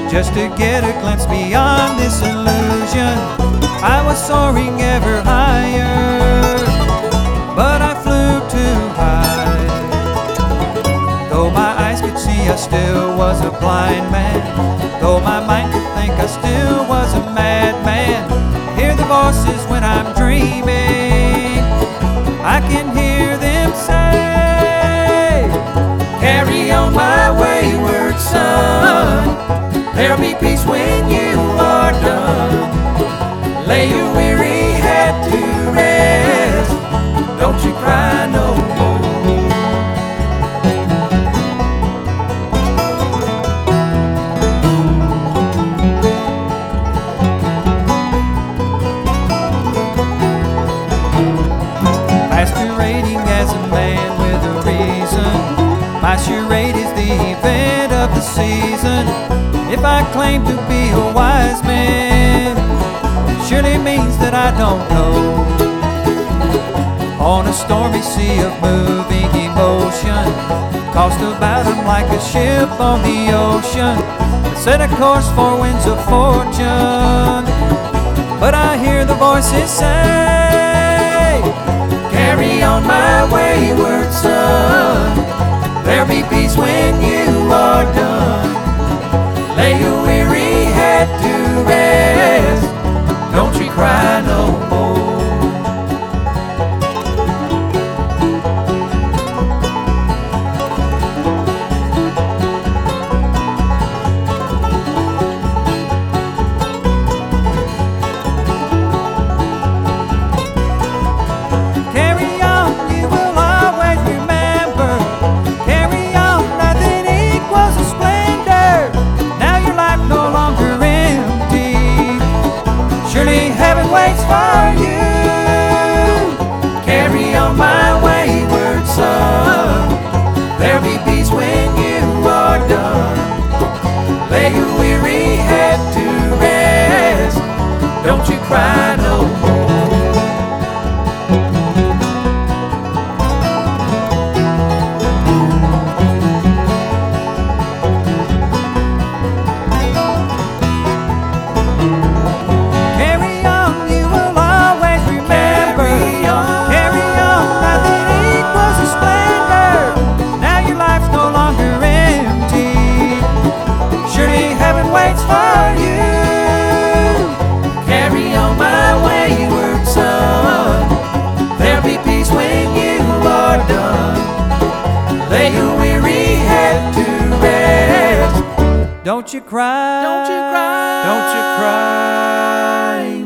just to get a glimpse beyond this illusion. I was soaring ever higher, but I flew too high. Though my eyes could see, I still was a blind man. Though my mind could think, I still was a madman. Hear the voices when I'm dreaming, I can hear them say, carry on my wayward son, there'll be peace when you are done. Lay your weary head to rest, don't you cry no more. Masquerading as a man with a reason, my charade is the event of the season. If I claim to be a wise man, it surely means that I don't know. On a stormy sea of moving emotion, tossed about I'm like a ship on the ocean, set a course for winds of fortune. But I hear the voices say, carry on my wayward son, there'll be peace when you are done. Lay your weary head to rest, don't you cry no more. Carry on, you will always remember. Carry on, nothing equals a splendor. Now your life no longer empty, surely heaven waits for you. Carry on my wayward son, there'll be peace when you are done. Lay your weary head to rest, don't you cry no more. Carry on, you will always remember. Carry on, nothing equals a splendor. Now your life's no longer empty, surely heaven waits for you. Carry on my wayward son, there'll be peace when you are done. Lay your weary head to rest, don't you cry, don't you cry, don't you cry.